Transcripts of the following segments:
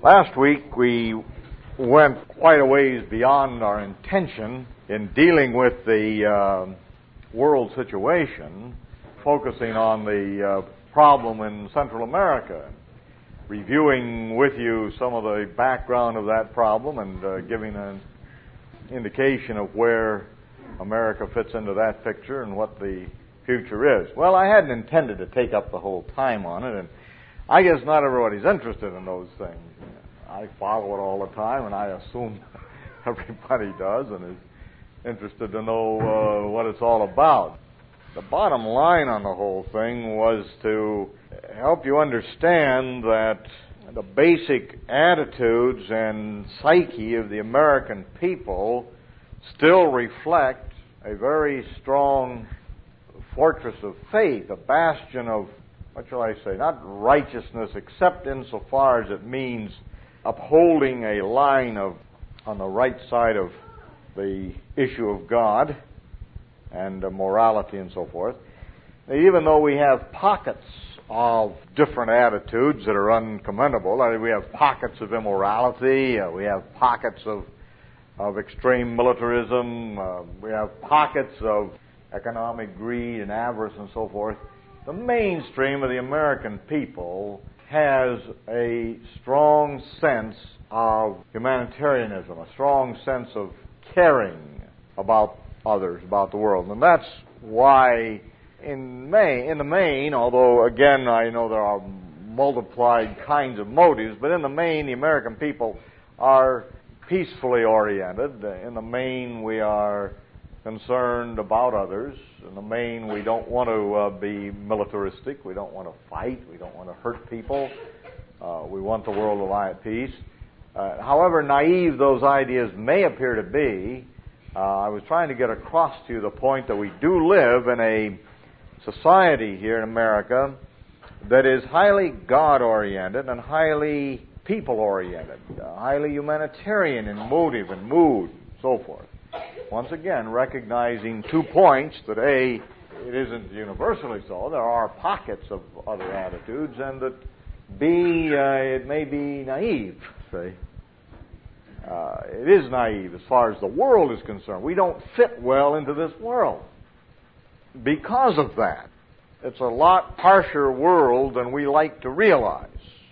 Last week we went quite a ways beyond our intention in dealing with the world situation, focusing on the problem in Central America, reviewing with you some of the background of that problem and giving an indication of where America fits into that picture and what the future is. Well, I hadn't intended to take up the whole time on it, and I guess not everybody's interested in those things. I follow it all the time, and I assume everybody does and is interested to know what it's all about. The bottom line on the whole thing was to help you understand that the basic attitudes and psyche of the American people still reflect a very strong fortress of faith, a bastion of, what shall I say, not righteousness, except insofar as it means upholding a line on the right side of the issue of God and morality and so forth. Even though we have pockets of different attitudes that are uncommendable, we have pockets of immorality, we have pockets of extreme militarism, we have pockets of economic greed and avarice and so forth, the mainstream of the American people has a strong sense of humanitarianism, a strong sense of caring about others, about the world. And that's why in the main, although again I know there are multiplied kinds of motives, but in the main the American people are peacefully oriented. In the main we are concerned about others. In the main, we don't want to be militaristic. We don't want to fight. We don't want to hurt people. We want the world to lie at peace. However naive those ideas may appear to be, I was trying to get across to you the point that we do live in a society here in America that is highly God-oriented and highly people-oriented, highly humanitarian in motive and mood, and so forth. Once again, recognizing 2 points, that A, it isn't universally so. There are pockets of other attitudes, and that B, it may be naive, say. It is naive as far as the world is concerned. We don't fit well into this world because of that. It's a lot harsher world than we like to realize.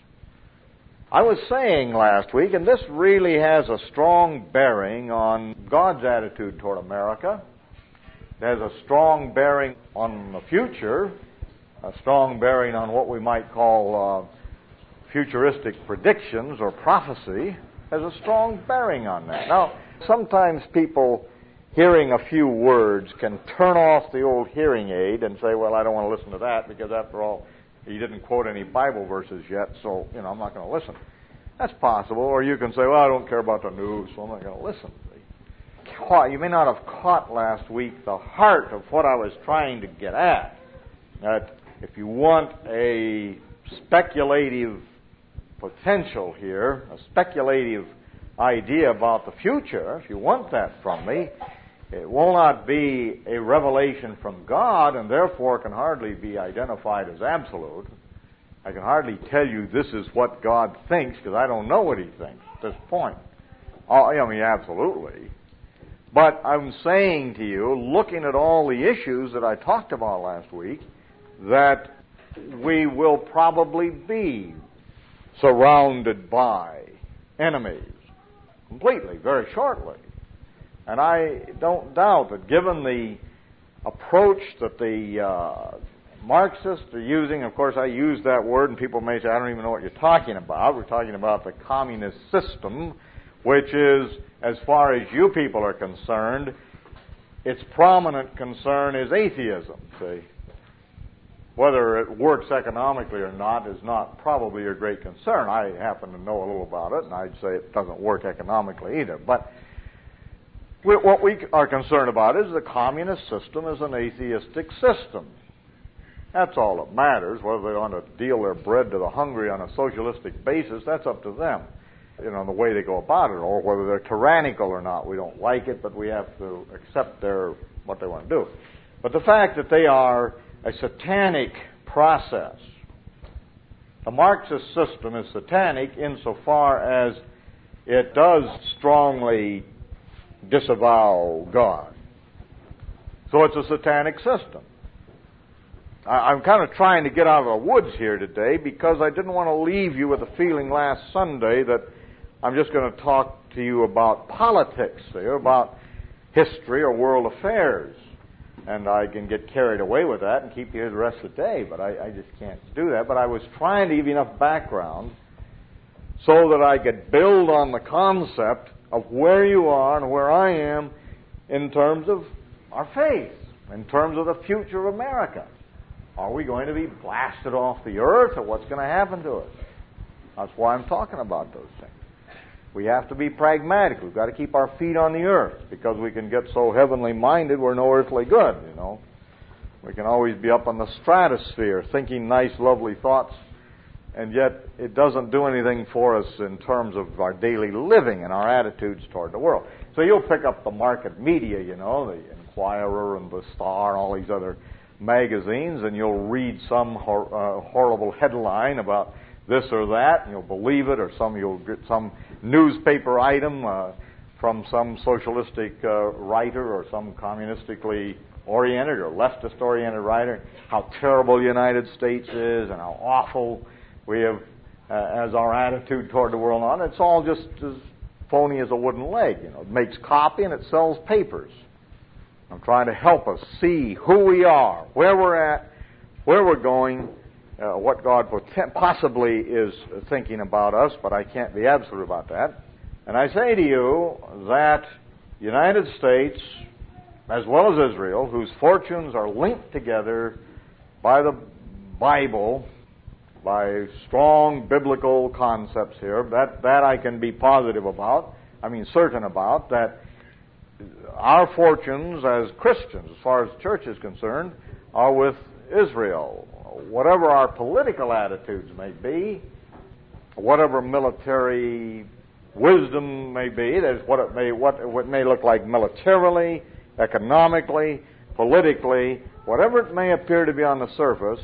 I was saying last week, and this really has a strong bearing on God's attitude toward America. It has a strong bearing on the future, a strong bearing on what we might call futuristic predictions or prophecy. Has a strong bearing on that. Now, sometimes people, hearing a few words, can turn off the old hearing aid and say, well, I don't want to listen to that because, after all, he didn't quote any Bible verses yet, so, I'm not going to listen. That's possible. Or you can say, well, I don't care about the news, so I'm not going to listen. You may not have caught last week the heart of what I was trying to get at. That if you want a speculative potential here, a speculative idea about the future, if you want that from me, it will not be a revelation from God, and therefore can hardly be identified as absolute. I can hardly tell you this is what God thinks, because I don't know what He thinks at this point. Absolutely. But I'm saying to you, looking at all the issues that I talked about last week, that we will probably be surrounded by enemies completely, very shortly. And I don't doubt that given the approach that the Marxists are using, of course I use that word and people may say, I don't even know what you're talking about. We're talking about the communist system, which is, as far as you people are concerned, its prominent concern is atheism, see. Whether it works economically or not is not probably your great concern. I happen to know a little about it, and I'd say it doesn't work economically either. But what we are concerned about is the communist system is an atheistic system. That's all that matters. Whether they want to deal their bread to the hungry on a socialistic basis, that's up to them, the way they go about it, or whether they're tyrannical or not. We don't like it, but we have to accept what they want to do. But the fact that they are a satanic process The Marxist system is satanic insofar as it does strongly disavow God. So it's a satanic system. I'm kind of trying to get out of the woods here today because I didn't want to leave you with the feeling last Sunday that I'm just going to talk to you about politics here, about history or world affairs. And I can get carried away with that and keep you here the rest of the day, but I just can't do that. But I was trying to give you enough background so that I could build on the concept of where you are and where I am in terms of our faith, in terms of the future of America. Are we going to be blasted off the earth, or what's going to happen to us? That's why I'm talking about those things. We have to be pragmatic. We've got to keep our feet on the earth, because we can get so heavenly minded we're no earthly good, you know. We can always be up in the stratosphere thinking nice, lovely thoughts, and yet it doesn't do anything for us in terms of our daily living and our attitudes toward the world. So you'll pick up the market media, you know, the Inquirer and the Star and all these other magazines, and you'll read some horrible headline about this or that, and you'll believe it, or you'll get some newspaper item from some socialistic writer or some communistically oriented or leftist oriented writer, how terrible the United States is and how awful we have as our attitude toward the world on. It's all just as phony as a wooden leg. You know, it makes copy and it sells papers. I'm trying to help us see who we are, where we're at, where we're going, what God possibly is thinking about us, but I can't be absolute about that. And I say to you that the United States, as well as Israel, whose fortunes are linked together by the Bible, by strong biblical concepts here, that I can be positive about, certain about, that our fortunes as Christians, as far as the church is concerned, are with Israel. Whatever our political attitudes may be, whatever military wisdom may be, that is what it may look like militarily, economically, politically, whatever it may appear to be on the surface,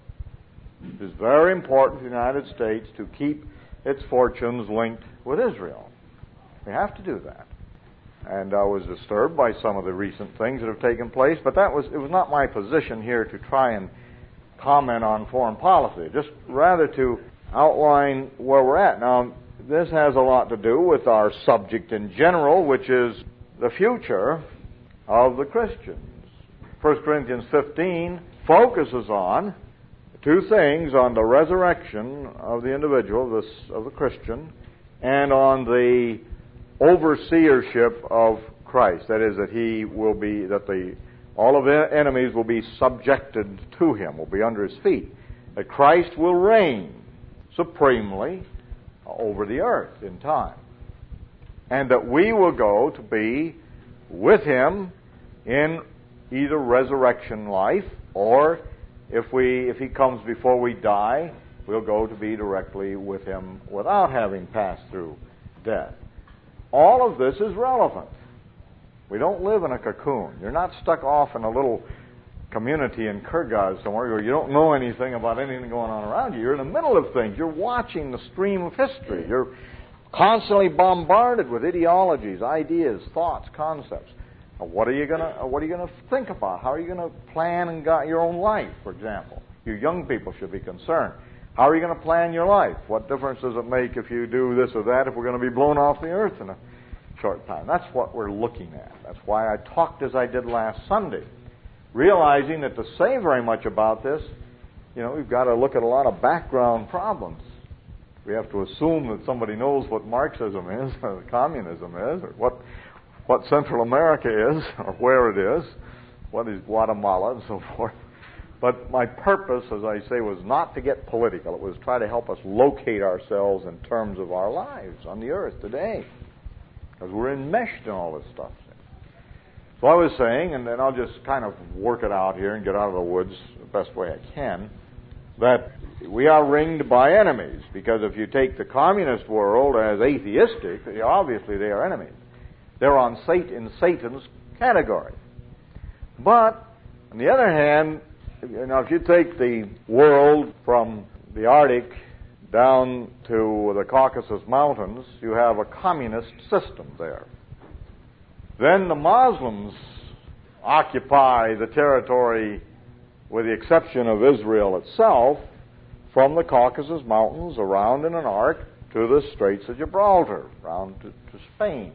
it is very important for the United States to keep its fortunes linked with Israel. We have to do that. And I was disturbed by some of the recent things that have taken place, but it was not my position here to try and comment on foreign policy, just rather to outline where we're at. Now, this has a lot to do with our subject in general, which is the future of the Christians. 1 Corinthians 15 focuses on two things: on the resurrection of the individual, of the Christian, and on the overseership of Christ. That is, all of the enemies will be subjected to him, will be under his feet. That Christ will reign supremely over the earth in time. And that we will go to be with him in either resurrection life, or if he comes before we die, we'll go to be directly with him without having passed through death. All of this is relevant. We don't live in a cocoon. You're not stuck off in a little community in Kyrgyz somewhere where you don't know anything about anything going on around you. You're in the middle of things. You're watching the stream of history. You're constantly bombarded with ideologies, ideas, thoughts, concepts. Now, what are you gonna think about? How are you going to plan and guide your own life, for example? You young people should be concerned. How are you going to plan your life? What difference does it make if you do this or that if we're going to be blown off the earth in a short time? That's what we're looking at. That's why I talked as I did last Sunday, realizing that to say very much about this, we've got to look at a lot of background problems. We have to assume that somebody knows what Marxism is, or communism is, or what Central America is, or where it is, what is Guatemala, and so forth. But my purpose, as I say, was not to get political. It was to try to help us locate ourselves in terms of our lives on the earth today, because we're enmeshed in all this stuff. So I was saying, and then I'll just kind of work it out here and get out of the woods the best way I can, that we are ringed by enemies, because if you take the communist world as atheistic, obviously they are enemies. They're in Satan's category. But, on the other hand, if you take the world from the Arctic down to the Caucasus Mountains, you have a communist system there. Then the Muslims occupy the territory, with the exception of Israel itself, from the Caucasus Mountains around in an arc to the Straits of Gibraltar, around to Spain,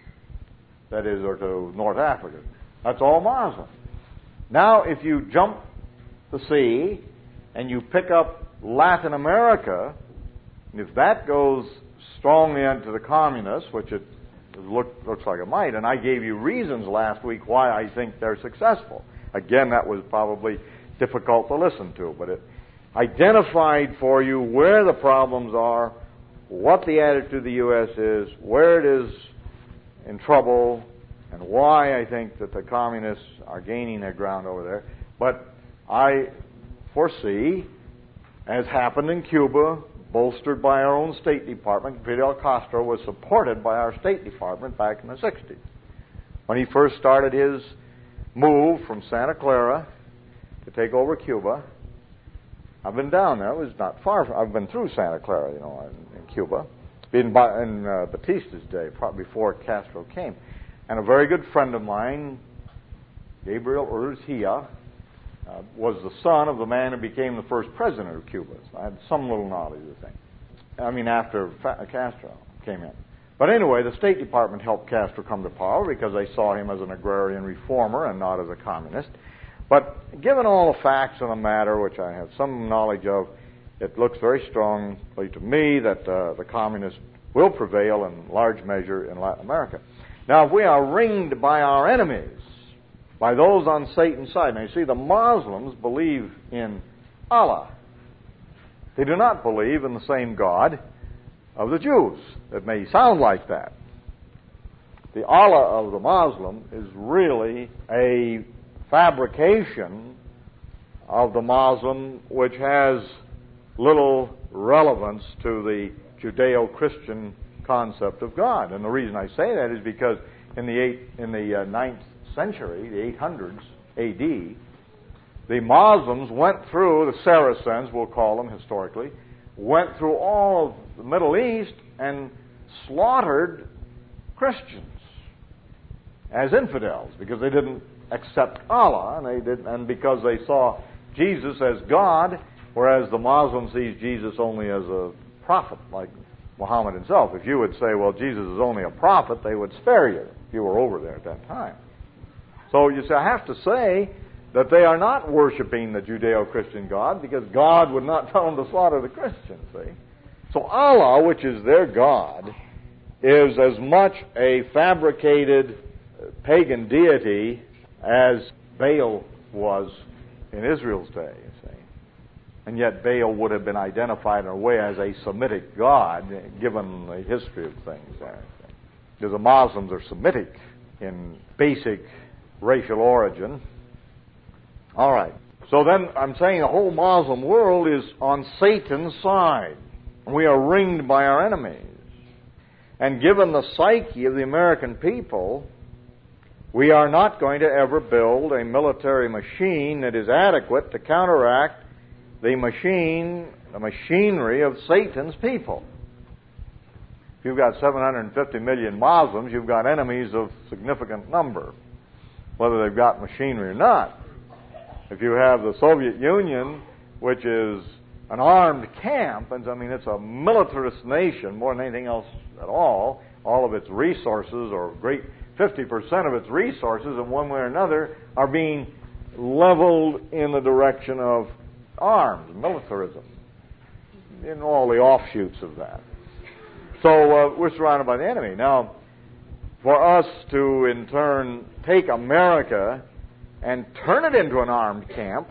that is, or to North Africa. That's all Muslim. Now, if you jump the sea and you pick up Latin America, and if that goes strongly into the communists, which it looks like it might, and I gave you reasons last week why I think they're successful. Again, that was probably difficult to listen to, but it identified for you where the problems are, what the attitude of the U.S. is, where it is in trouble, and why I think that the communists are gaining their ground over there. But I foresee, as happened in Cuba, bolstered by our own State Department, Fidel Castro was supported by our State Department back in the 60s. When he first started his move from Santa Clara to take over Cuba, I've been down there. It was not far from, I've been through Santa Clara, in Cuba, in Batista's day, probably before Castro came. And a very good friend of mine, Gabriel Urrutia, was the son of the man who became the first president of Cuba. So I had some little knowledge of the thing. I mean, after Castro came in. But anyway, the State Department helped Castro come to power because they saw him as an agrarian reformer and not as a communist. But given all the facts of the matter, which I have some knowledge of, it looks very strongly to me that the communists will prevail in large measure in Latin America. Now, if we are ringed by our enemies, by those on Satan's side. Now, you see, the Muslims believe in Allah. They do not believe in the same God of the Jews. It may sound like that. The Allah of the Muslim is really a fabrication of the Muslim, which has little relevance to the Judeo-Christian concept of God. And the reason I say that is because in the 9th century, the 800s A.D., the Muslims went through, the Saracens, we'll call them historically, went through all of the Middle East and slaughtered Christians as infidels because they didn't accept Allah, and because they saw Jesus as God, whereas the Muslim sees Jesus only as a prophet, like Muhammad himself. If you would say, well, Jesus is only a prophet, they would spare you if you were over there at that time. So you see, I have to say that they are not worshiping the Judeo-Christian God, because God would not tell them to slaughter the Christians, see? So Allah, which is their God, is as much a fabricated pagan deity as Baal was in Israel's day, you see. And yet Baal would have been identified in a way as a Semitic god, given the history of things there. Because the Muslims are Semitic in basic racial origin. All right. So then I'm saying the whole Muslim world is on Satan's side. We are ringed by our enemies. And given the psyche of the American people, we are not going to ever build a military machine that is adequate to counteract the machinery of Satan's people. If you've got 750 million Muslims, you've got enemies of significant number, whether they've got machinery or not. If you have the Soviet Union, which is an armed camp, and I mean it's a militarist nation more than anything else at all of its resources, or great 50% of its resources in one way or another, are being leveled in the direction of arms, militarism, in all the offshoots of that. So we're surrounded by the enemy. Now, for us to in turn take America and turn it into an armed camp,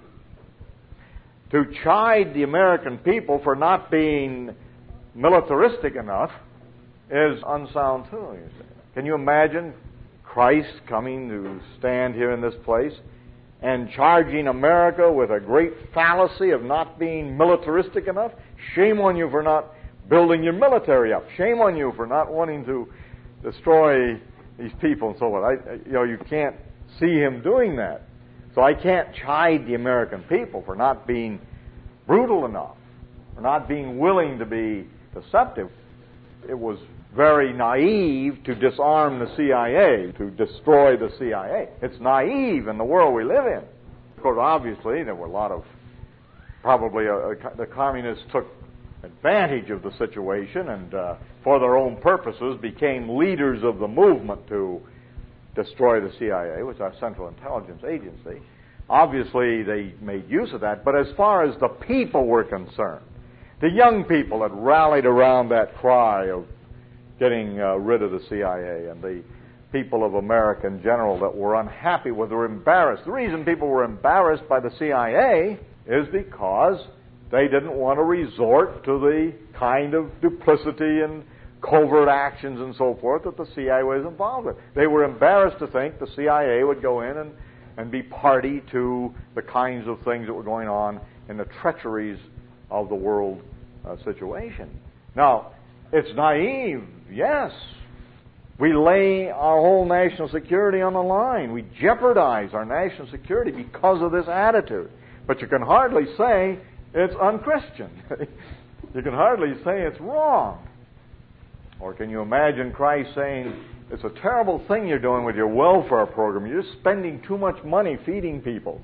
to chide the American people for not being militaristic enough, is unsound too, you see. Can you imagine Christ coming to stand here in this place and charging America with a great fallacy of not being militaristic enough? Shame on you for not building your military up. Shame on you for not wanting to destroy these people and so on. You can't see him doing that. So I can't chide the American people for not being brutal enough for not being willing to be deceptive. It was very naive to disarm the CIA, to destroy the CIA. It's naive in the world we live in. Of course, obviously, there were a lot of, probably the communists took advantage of the situation and for their own purposes became leaders of the movement to destroy the CIA, which is our Central Intelligence Agency. Obviously, they made use of that, but as far as the people were concerned, the young people that rallied around that cry of getting rid of the CIA, and the people of America in general that were unhappy with, were embarrassed. The reason people were embarrassed by the CIA is because they didn't want to resort to the kind of duplicity and covert actions and so forth that the CIA was involved with. They were embarrassed to think the CIA would go in and be party to the kinds of things that were going on in the treacheries of the world situation. Now, it's naive, yes. We lay our whole national security on the line. We jeopardize our national security because of this attitude. But you can hardly say it's unchristian. You can hardly say it's wrong. Or can you imagine Christ saying, it's a terrible thing you're doing with your welfare program. You're just spending too much money feeding people.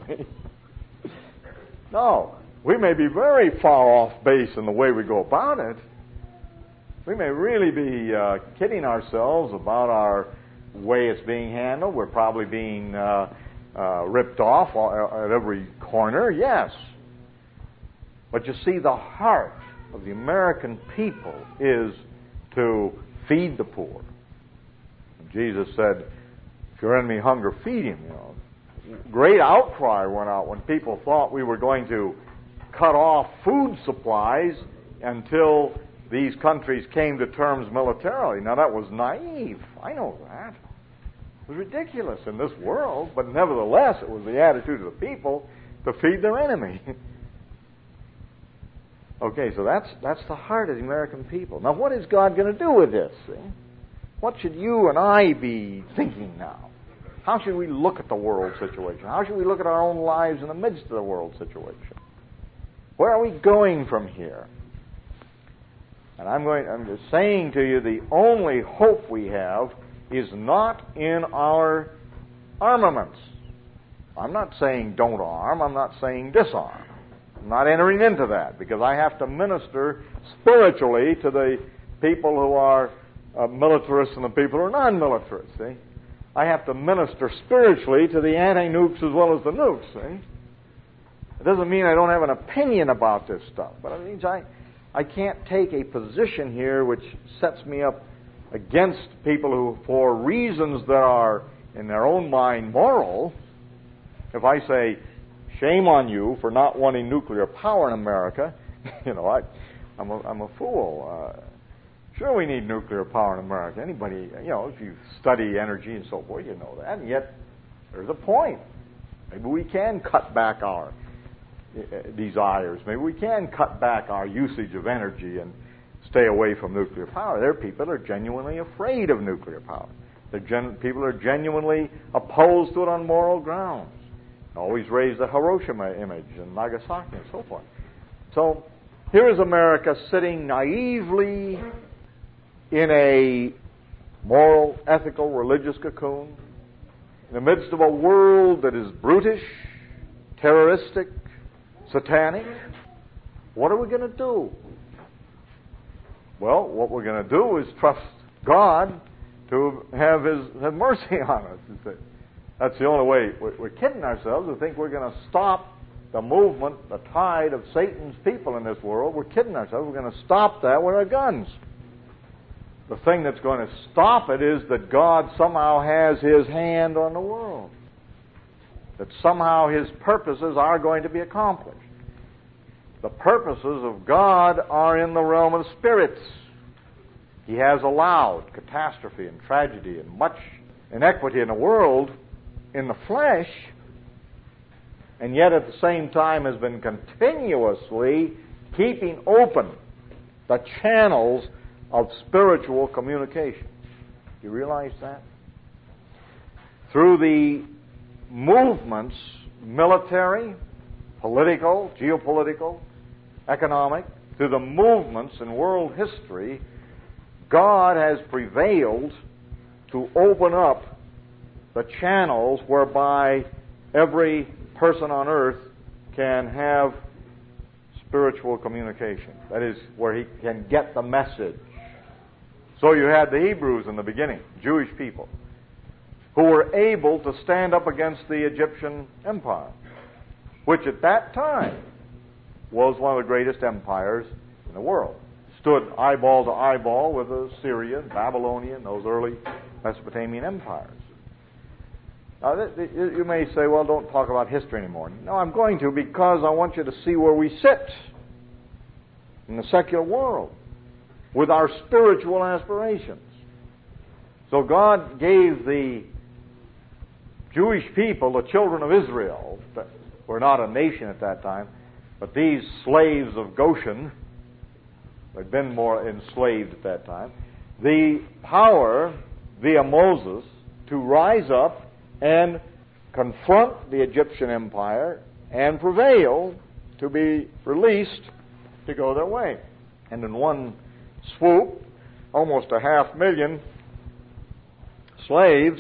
No. We may be very far off base in the way we go about it. We may really be kidding ourselves about our way it's being handled. We're probably being ripped off at every corner, yes. But you see, the heart of the American people is to feed the poor. Jesus said, if your enemy hunger, feed him. Great outcry went out when people thought we were going to cut off food supplies until these countries came to terms militarily. Now, that was naive. I know that. It was ridiculous in this world, but nevertheless, it was the attitude of the people to feed their enemy. Okay, so that's the heart of the American people. Now, what is God going to do with this? See? What should you and I be thinking now? How should we look at the world situation? How should we look at our own lives in the midst of the world situation? Where are we going from here? And I'm just saying to you, the only hope we have is not in our armaments. I'm not saying don't arm. I'm not saying disarm. I'm not entering into that because I have to minister spiritually to the people who are militarists and the people who are non-militarists, see? I have to minister spiritually to the anti-nukes as well as the nukes, see? It doesn't mean I don't have an opinion about this stuff, but it means I can't take a position here which sets me up against people who, for reasons that are in their own mind moral, if I say, shame on you for not wanting nuclear power in America, I'm a fool. Sure, we need nuclear power in America. Anybody, if you study energy and so forth, you know that. And yet, there's a point. Maybe we can cut back our desires. Maybe we can cut back our usage of energy and stay away from nuclear power. There are people that are genuinely afraid of nuclear power. People are genuinely opposed to it on moral grounds. Always raise the Hiroshima image and Nagasaki and so forth. So here is America sitting naively in a moral, ethical, religious cocoon in the midst of a world that is brutish, terroristic, satanic. What are we going to do? Well, what we're going to do is trust God to have mercy on us. That's the only way. We're kidding ourselves to think we're going to stop the movement, the tide of Satan's people in this world. We're kidding ourselves. We're going to stop that with our guns. The thing that's going to stop it is that God somehow has His hand on the world. That somehow His purposes are going to be accomplished. The purposes of God are in the realm of spirits. He has allowed catastrophe and tragedy and much inequity in the world in the flesh, and yet at the same time has been continuously keeping open the channels of spiritual communication. Do you realize that? Through the movements, military, political, geopolitical, economic, through the movements in world history, God has prevailed to open up the channels whereby every person on earth can have spiritual communication. That is, where he can get the message. So you had the Hebrews in the beginning, Jewish people, who were able to stand up against the Egyptian empire, which at that time was one of the greatest empires in the world. Stood eyeball to eyeball with the Syrian, Babylonian, those early Mesopotamian empires. Now, you may say, well, don't talk about history anymore. No, I'm going to, because I want you to see where we sit in the secular world with our spiritual aspirations. So God gave the Jewish people, the children of Israel, that were not a nation at that time, but these slaves of Goshen, they'd been more enslaved at that time, the power via Moses to rise up and confront the Egyptian empire and prevail to be released to go their way. And in one swoop, almost 500,000 slaves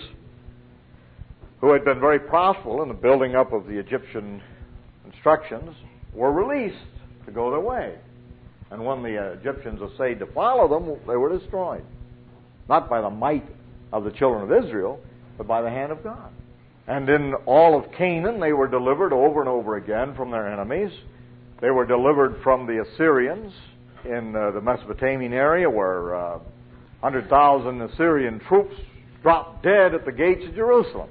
who had been very profitable in the building up of the Egyptian instructions were released to go their way. And when the Egyptians essayed to follow them, they were destroyed. Not by the might of the children of Israel, but by the hand of God. And in all of Canaan, they were delivered over and over again from their enemies. They were delivered from the Assyrians in the Mesopotamian area, where 100,000 Assyrian troops dropped dead at the gates of Jerusalem.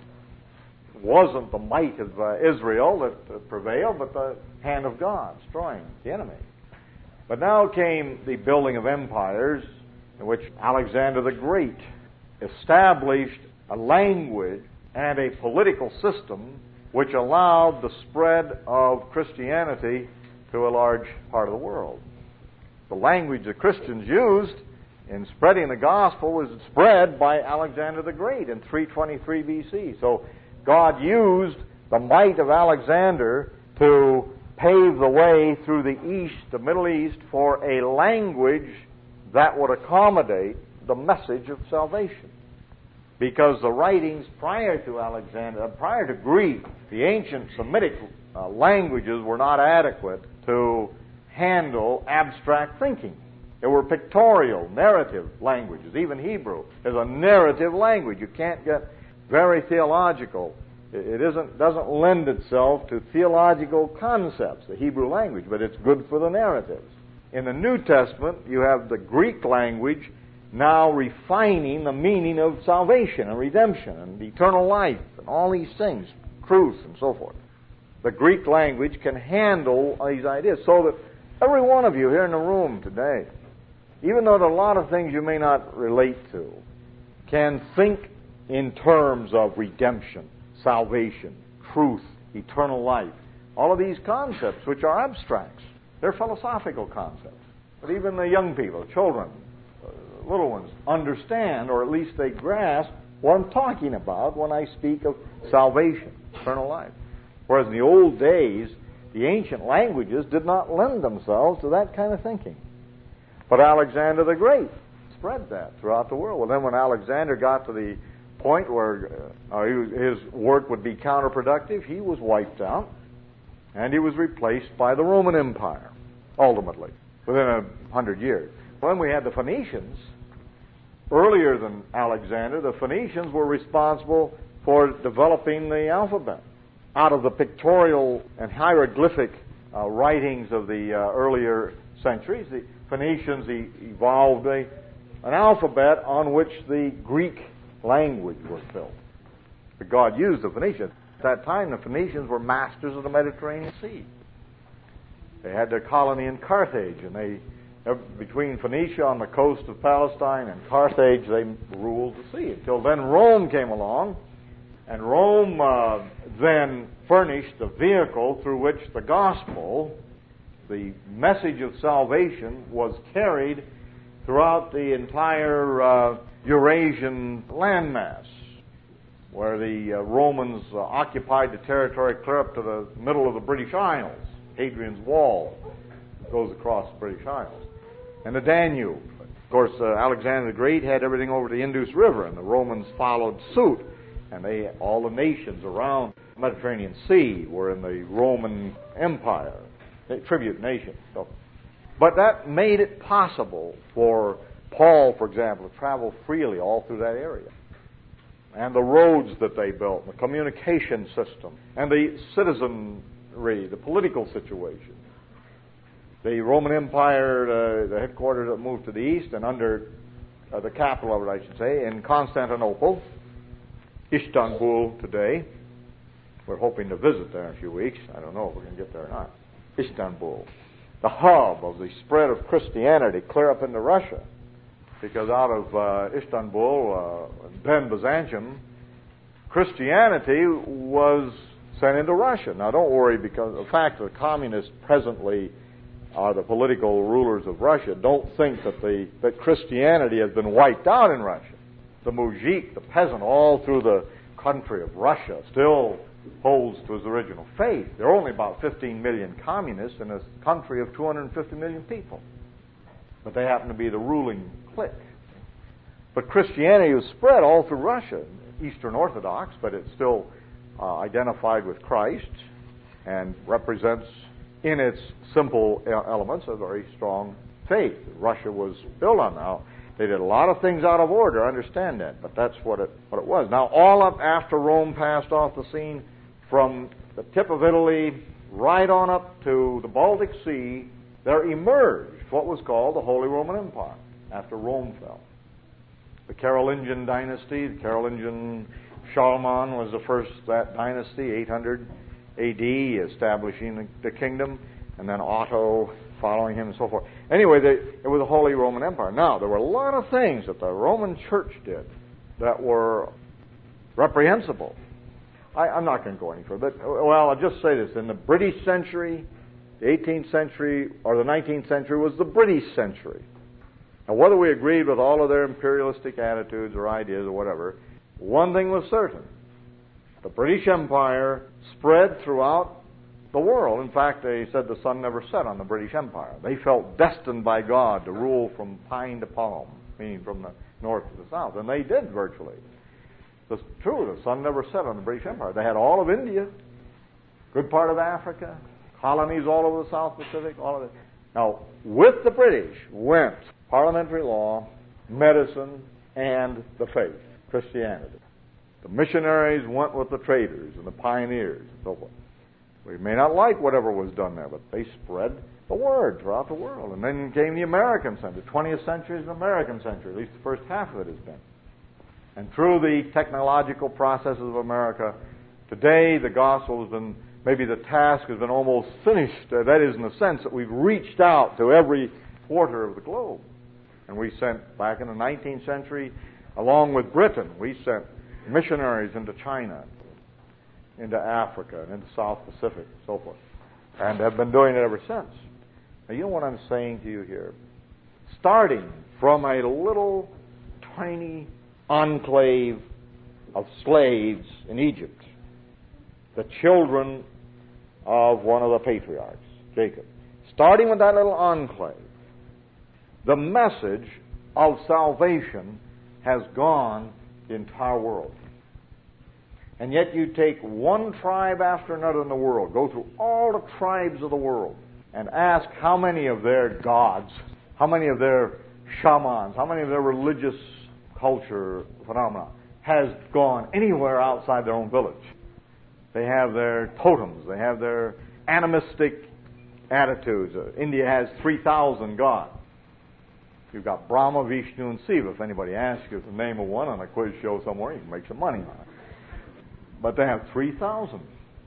It wasn't the might of Israel that prevailed, but the hand of God destroying the enemy. But now came the building of empires, in which Alexander the Great established a language and a political system which allowed the spread of Christianity to a large part of the world. The language the Christians used in spreading the gospel was spread by Alexander the Great in 323 BC. So God used the might of Alexander to pave the way through the East, the Middle East, for a language that would accommodate the message of salvation. Because the writings prior to Alexander, prior to Greek, the ancient Semitic languages were not adequate to handle abstract thinking. They were pictorial, narrative languages. Even Hebrew is a narrative language. You can't get very theological. It doesn't lend itself to theological concepts, the Hebrew language, but it's good for the narratives. In the New Testament, you have the Greek language now refining the meaning of salvation and redemption and eternal life and all these things, truth and so forth. The Greek language can handle these ideas, so that every one of you here in the room today, even though there are a lot of things you may not relate to, can think in terms of redemption, salvation, truth, eternal life. All of these concepts, which are abstracts, they're philosophical concepts. But even the young people, children, little ones, understand, or at least they grasp, what I'm talking about when I speak of salvation, eternal life. Whereas in the old days, the ancient languages did not lend themselves to that kind of thinking. But Alexander the Great spread that throughout the world. Well, then when Alexander got to the point where his work would be counterproductive, he was wiped out, and he was replaced by the Roman Empire, ultimately, within 100 years. When we had the Phoenicians, earlier than Alexander, the Phoenicians were responsible for developing the alphabet. Out of the pictorial and hieroglyphic writings of the earlier centuries, the Phoenicians evolved an alphabet on which the Greek language was built. But God used the Phoenicians. At that time, the Phoenicians were masters of the Mediterranean Sea. They had their colony in Carthage, and between Phoenicia on the coast of Palestine and Carthage, they ruled the sea. Until then, Rome came along, and Rome then furnished the vehicle through which the gospel, the message of salvation, was carried throughout the entire Eurasian landmass, where the Romans occupied the territory clear up to the middle of the British Isles, Hadrian's Wall, goes across the British Isles. And the Danube. Of course, Alexander the Great had everything over the Indus River, and the Romans followed suit. And all the nations around the Mediterranean Sea were in the Roman Empire, tribute nations. But that made it possible for Paul, for example, to travel freely all through that area. And the roads that they built, the communication system, and the citizenry, the political situation. The Roman Empire, the headquarters that moved to the east, and under the capital of it, I should say, in Constantinople, Istanbul today. We're hoping to visit there in a few weeks. I don't know if we're going to get there or not. Istanbul, the hub of the spread of Christianity clear up into Russia. Because out of Istanbul, then Byzantium, Christianity was sent into Russia. Now don't worry, because the fact that the communists presently are the political rulers of Russia, don't think that Christianity has been wiped out in Russia. The mujik, the peasant, all through the country of Russia still holds to his original faith. There are only about 15 million communists in a country of 250 million people. But they happen to be the ruling clique. But Christianity was spread all through Russia, Eastern Orthodox, but it's still identified with Christ and represents in its simple elements a very strong faith. Russia was built on now. They did a lot of things out of order, I understand that, but that's what it was. Now, all up after Rome passed off the scene, from the tip of Italy right on up to the Baltic Sea, there emerged what was called the Holy Roman Empire after Rome fell. The Carolingian dynasty, the Carolingian Charlemagne was the first that dynasty, 800 A.D., establishing the kingdom, and then Otto following him and so forth. Anyway, it was the Holy Roman Empire. Now, there were a lot of things that the Roman Church did that were reprehensible. I'm not going to go any further. Well, I'll just say this. In the British century, the 18th century or the 19th century was the British century. Now, whether we agreed with all of their imperialistic attitudes or ideas or whatever, one thing was certain. The British Empire spread throughout the world. In fact, they said the sun never set on the British Empire. They felt destined by God to rule from pine to palm, meaning from the north to the south. And they did virtually. It's true, the sun never set on the British Empire. They had all of India, good part of Africa, colonies all over the South Pacific, all of it. Now, with the British went parliamentary law, medicine, and the faith, Christianity. The missionaries went with the traders and the pioneers and so forth. We may not like whatever was done there, but they spread the word throughout the world. And then came the American century. The 20th century is an American century, at least the first half of it has been. And through the technological processes of America, today the gospel has been, maybe the task has been almost finished. That is in the sense that we've reached out to every quarter of the globe. And we sent, back in the 19th century, along with Britain, we sent missionaries into China, into Africa, and into South Pacific, and so forth. And have been doing it ever since. Now, you know what I'm saying to you here? Starting from a little tiny enclave of slaves in Egypt, the children of one of the patriarchs, Jacob. Starting with that little enclave, the message of salvation has gone the entire world. And yet you take one tribe after another in the world, go through all the tribes of the world, and ask how many of their gods, how many of their shamans, how many of their religious culture phenomena has gone anywhere outside their own village. They have their totems, they have their animistic attitudes. India has 3,000 gods. You've got Brahma, Vishnu, and Shiva. If anybody asks you the name of one on a quiz show somewhere, you can make some money on it. But they have 3,000.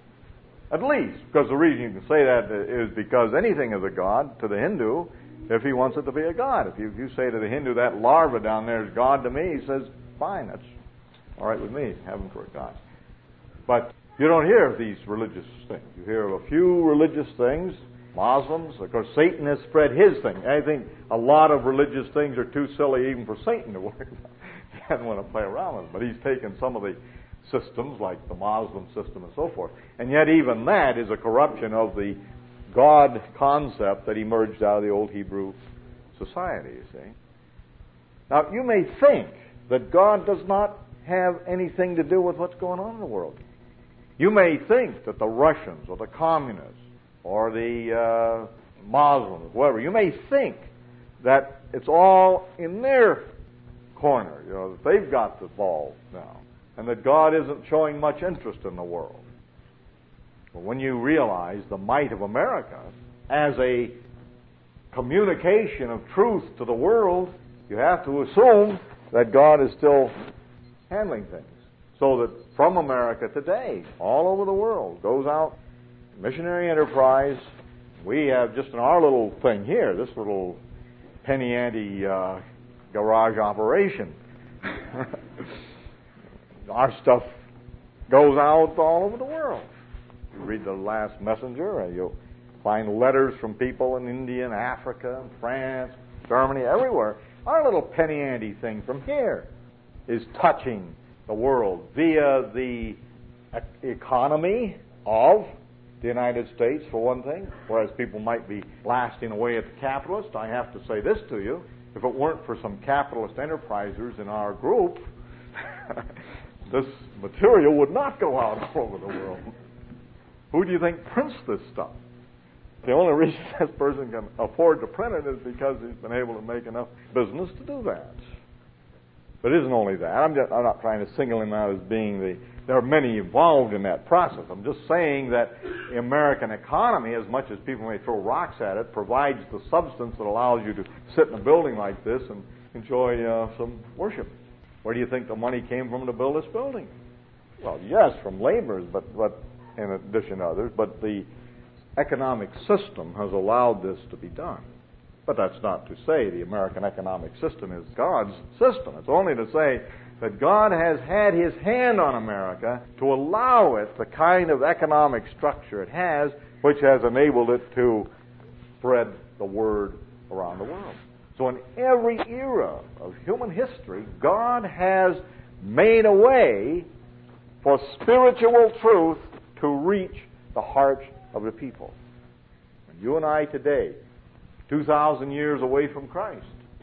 At least. Because the reason you can say that is because anything is a god to the Hindu if he wants it to be a god. If you say to the Hindu, that larva down there is God to me, he says, fine, that's all right with me. Have him for a god. But you don't hear of these religious things. You hear of a few religious things. Muslims, of course, Satan has spread his thing. I think a lot of religious things are too silly even for Satan to worry about. He doesn't want to play around with them. But he's taken some of the systems, like the Muslim system and so forth. And yet even that is a corruption of the God concept that emerged out of the old Hebrew society, you see. Now, you may think that God does not have anything to do with what's going on in the world. You may think that the Russians or the communists or the Muslims, whatever, you may think that it's all in their corner, that they've got the ball now, and that God isn't showing much interest in the world. But when you realize the might of America as a communication of truth to the world, you have to assume that God is still handling things. So that from America today, all over the world, goes out missionary enterprise. We have just in our little thing here, this little penny ante garage operation. Our stuff goes out all over the world. You read the last Messenger, and you'll find letters from people in India and Africa and France, Germany, everywhere. Our little penny ante thing from here is touching the world via the economy of the United States, for one thing. Whereas people might be blasting away at the capitalists, I have to say this to you. If it weren't for some capitalist enterprisers in our group, this material would not go out all over the world. Who do you think prints this stuff? The only reason this person can afford to print it is because he's been able to make enough business to do that. But it isn't only that. I'm not trying to single him out as being there are many involved in that process. I'm just saying that the American economy, as much as people may throw rocks at it, provides the substance that allows you to sit in a building like this and enjoy some worship. Where do you think the money came from to build this building? Well, yes, from laborers, but in addition to others, but the economic system has allowed this to be done. But that's not to say the American economic system is God's system. It's only to say that God has had His hand on America to allow it the kind of economic structure it has, which has enabled it to spread the word around the world. So in every era of human history, God has made a way for spiritual truth to reach the hearts of the people. And you and I today, 2,000 years away from Christ,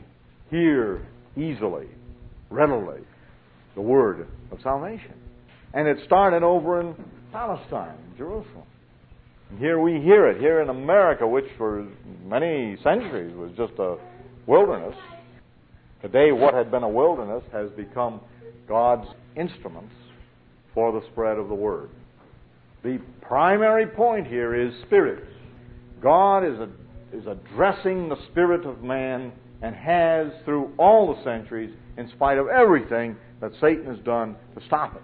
hear easily, readily, the word of salvation. And it started over in Palestine, in Jerusalem. And here we hear it, here in America, which for many centuries was just a wilderness. Today, what had been a wilderness has become God's instruments for the spread of the word. The primary point here is spirits. God is addressing the spirit of man and has through all the centuries, in spite of everything that Satan has done to stop it.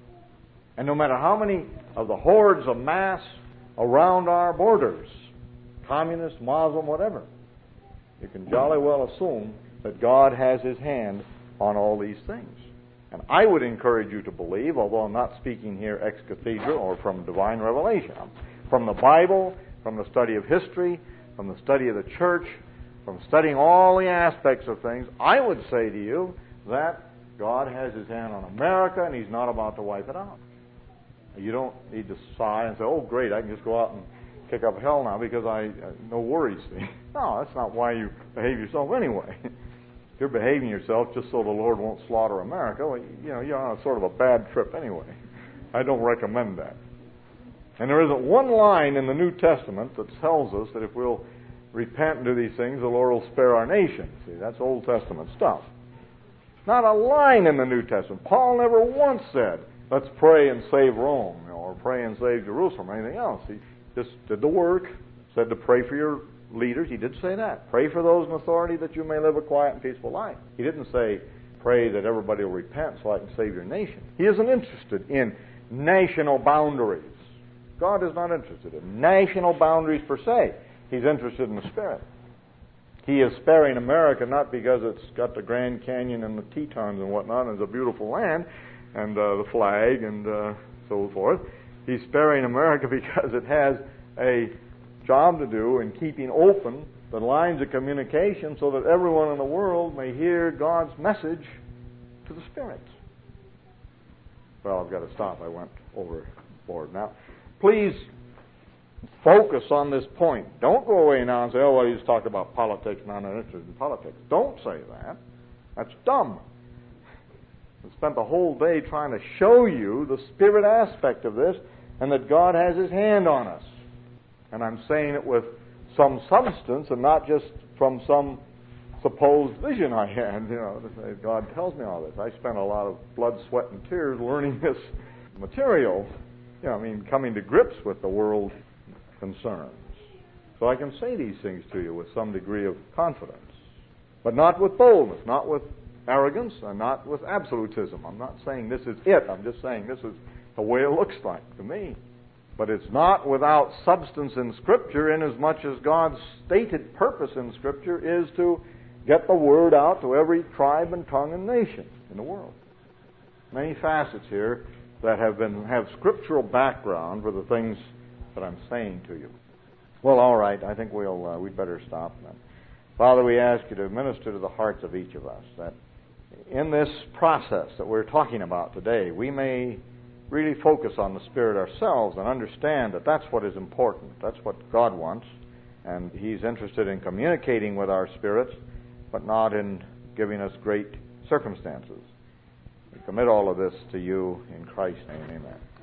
And no matter how many of the hordes amass around our borders, communist, Muslim, whatever, you can jolly well assume that God has His hand on all these things. And I would encourage you to believe, although I'm not speaking here ex cathedra or from divine revelation, from the Bible, from the study of history, from the study of the church, from studying all the aspects of things, I would say to you that God has His hand on America and He's not about to wipe it out. You don't need to sigh and say, oh great, I can just go out and kick up hell now because no worries. No, that's not why you behave yourself anyway. If you're behaving yourself just so the Lord won't slaughter America, well, you're on a sort of a bad trip anyway. I don't recommend that. And there isn't one line in the New Testament that tells us that if we'll repent and do these things, the Lord will spare our nation. See, that's Old Testament stuff. Not a line in the New Testament. Paul never once said, let's pray and save Rome, or pray and save Jerusalem, or anything else. He just did the work, said to pray for your leaders. He did say that. Pray for those in authority that you may live a quiet and peaceful life. He didn't say, pray that everybody will repent so I can save your nation. He isn't interested in national boundaries. God is not interested in national boundaries per se. He's interested in the Spirit. He is sparing America not because it's got the Grand Canyon and the Tetons and whatnot, and it's a beautiful land, and the flag and so forth. He's sparing America because it has a job to do in keeping open the lines of communication so that everyone in the world may hear God's message to the spirits. Well, I've got to stop. I went overboard now. Please Focus on this point. Don't go away now and say, oh, well, you just talked about politics, and I'm not interested in politics. Don't say that. That's dumb. I spent the whole day trying to show you the spirit aspect of this and that God has His hand on us. And I'm saying it with some substance and not just from some supposed vision I had. God tells me all this. I spent a lot of blood, sweat, and tears learning this material. Coming to grips with the world concerns. So I can say these things to you with some degree of confidence. But not with boldness, not with arrogance, and not with absolutism. I'm not saying this is it. I'm just saying this is the way it looks like to me. But it's not without substance in Scripture, inasmuch as God's stated purpose in Scripture is to get the Word out to every tribe and tongue and nation in the world. Many facets here that have scriptural background for the things that I'm saying to you. Well, all right. I think we'd better stop then. Father, we ask you to minister to the hearts of each of us, that in this process that we're talking about today, we may really focus on the Spirit ourselves and understand that that's what is important. That's what God wants, and He's interested in communicating with our spirits, but not in giving us great circumstances. We commit all of this to you in Christ's name. Amen.